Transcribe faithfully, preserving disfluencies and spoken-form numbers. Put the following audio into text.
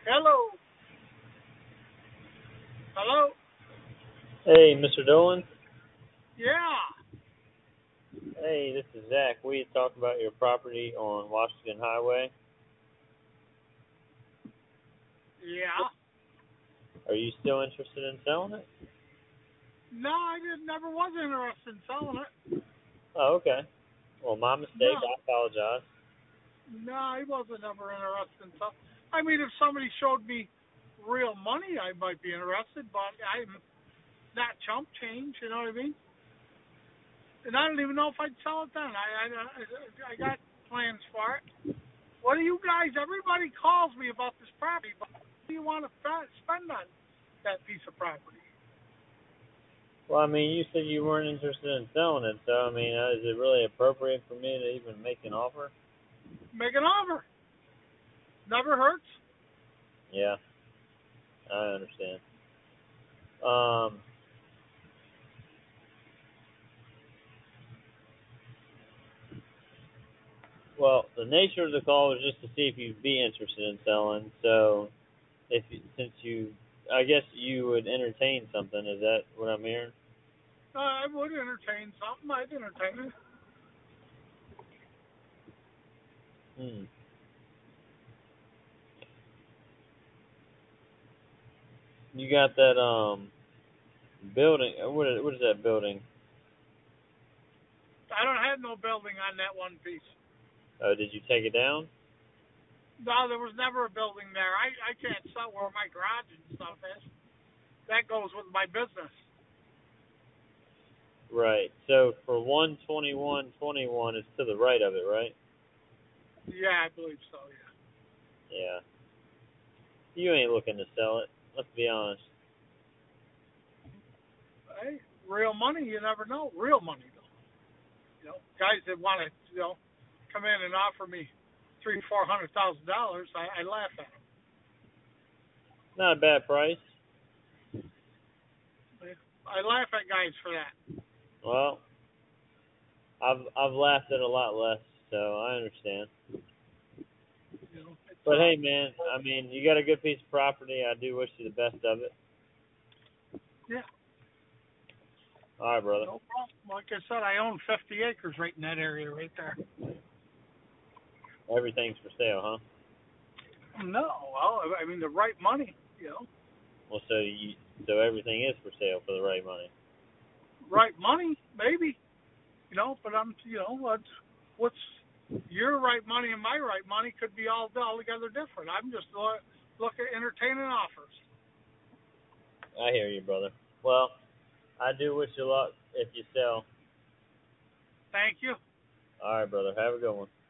Hello. Hello. Hey, mister Dolan. Yeah. Hey, this is Zach. We had talked about your property on Washington Highway. Yeah. Are you still interested in selling it? No, I just never was interested in selling it. Oh, okay. Well, my No. mistake. I apologize. No, I wasn't ever interested in selling. I mean, if somebody showed me real money, I might be interested, but I'm not chump change. You know what I mean? And I don't even know if I'd sell it then. I I, I I got plans for it. What do you guys? Everybody calls me about this property, but what do you want to spend on that piece of property? Well, I mean, you said you weren't interested in selling it, so I mean, uh, is it really appropriate for me to even make an offer? Make an offer. Never hurts. Yeah, I understand. Um, well, the nature of the call was just to see if you'd be interested in selling. So, if you, since you, I guess you would entertain something. Is that what I'm hearing? Uh, I would entertain something. I'd entertain it. Hmm. You got that um building. uh, What is, what is that building? I don't have no building on that one piece. Uh, did you take it down? No, there was never a building there. I I can't sell where my garage and stuff is. That goes with my business. Right. So for one twenty one twenty one, it's to the right of it, right? Yeah, I believe so. Yeah. Yeah. You ain't looking to sell it. Let's be honest. Hey, real money, you never know. Real money, though. You know, guys that want to, you know, come in and offer me three, four hundred thousand dollars, I, I laugh at them. Not a bad price. I laugh at guys for that. Well, I've I've laughed at a lot less, so I understand. You know, it's But uh, hey, man, I mean, you got a good piece of property. I do wish you the best of it. yeah, All right, brother. no problem. Like I said, I own fifty acres right in that area right there. Everything's for sale, huh? No, well, I mean the right money, you know, Well, so you so everything is for sale for the right money. right money, maybe, you know, but I'm, you know, what's what's your right money and my right money could be all altogether different. I'm just look, look at entertaining offers. I hear you, brother. Well, I do wish you luck if you sell. Thank you. All right, brother. Have a good one.